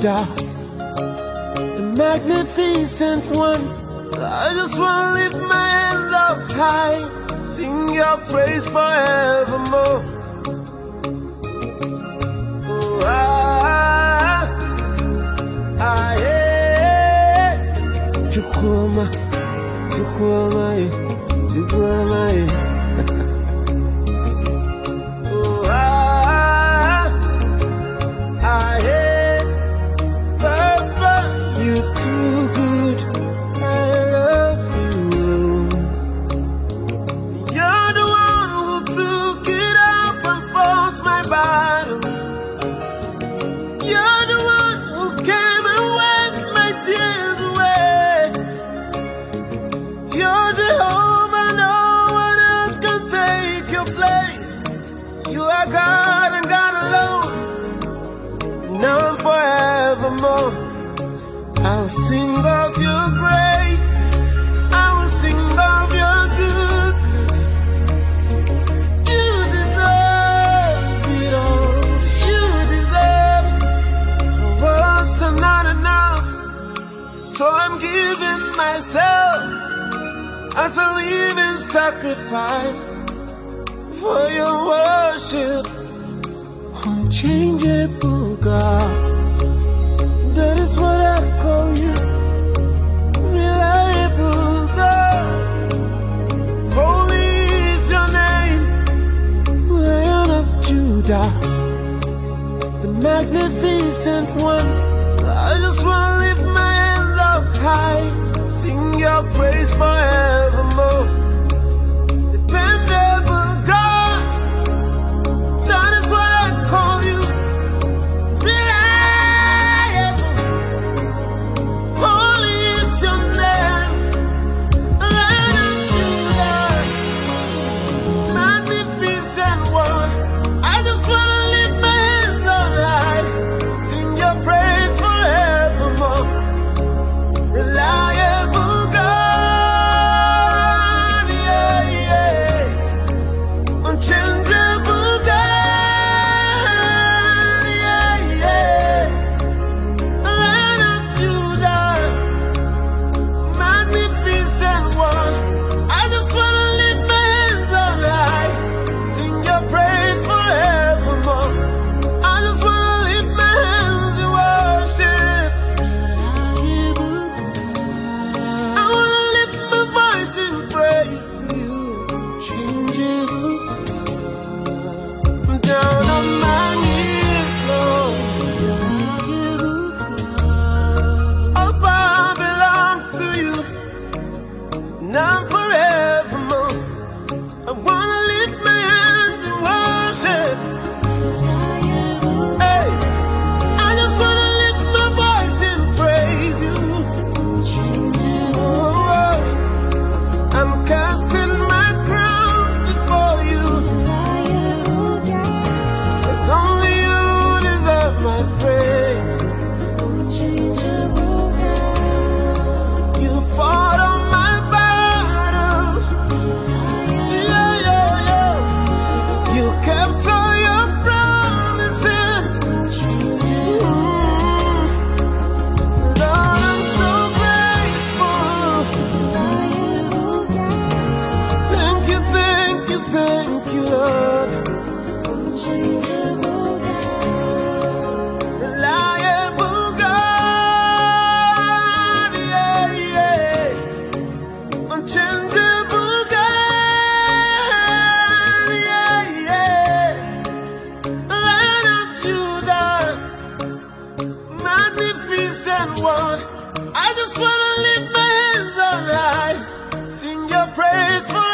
Judah, the magnificent one. I just wanna lift my hands up high, sing your praise forevermore. Oh, Chukwuma, Chukwuma, Chukwuma. Oh, Papa, you too good. I love you. You're the one who took it up and fought my battles. You're the one who came and wiped my tears away. You're Jehovah, no one else can take your place. You are God and God alone, now and forevermore. I'll sing of your grace, I will sing of your goodness. You deserve it all, you deserve it. Words are not enough, so I'm giving myself as a living sacrifice for your worship. Unchangeable God, that is what I call you. Reliable God, holy is your name. Lion of Judah, the magnificent one. I just wanna lift my hands up high, sing your praise forevermore. Dependable God, that is what I call you. Reliable, holy is your name. Lion of Judah, magnificent one. I just wanna lift my hands on high, sing your praise forevermore. Reliable God, yeah, yeah. Unchangeable God, yeah, yeah. Lion of Judah, magnificent one. I just wanna lift my hands on high, sing your praise forevermore. I just wanna lift my hands in worship. I wanna lift my voice in praise to you. Changeable, I'm down on my knees, Lord. All power belongs to you, now and forevermore. I wanna lift my hands in worship. Hey, I just wanna lift my voice and praise you. Oh, I'm casting my crown before you. 'Cause only you deserve my praise. You fought all my battles. Yeah, yeah, yeah. You kept all your promises. Lord, I'm so grateful. Thank you, Lord. Reliable God, yeah, yeah. Unchangeable God, yeah, yeah. Lion of Judah, magnificent one. I just wanna lift my hands on high, sing your praise forever.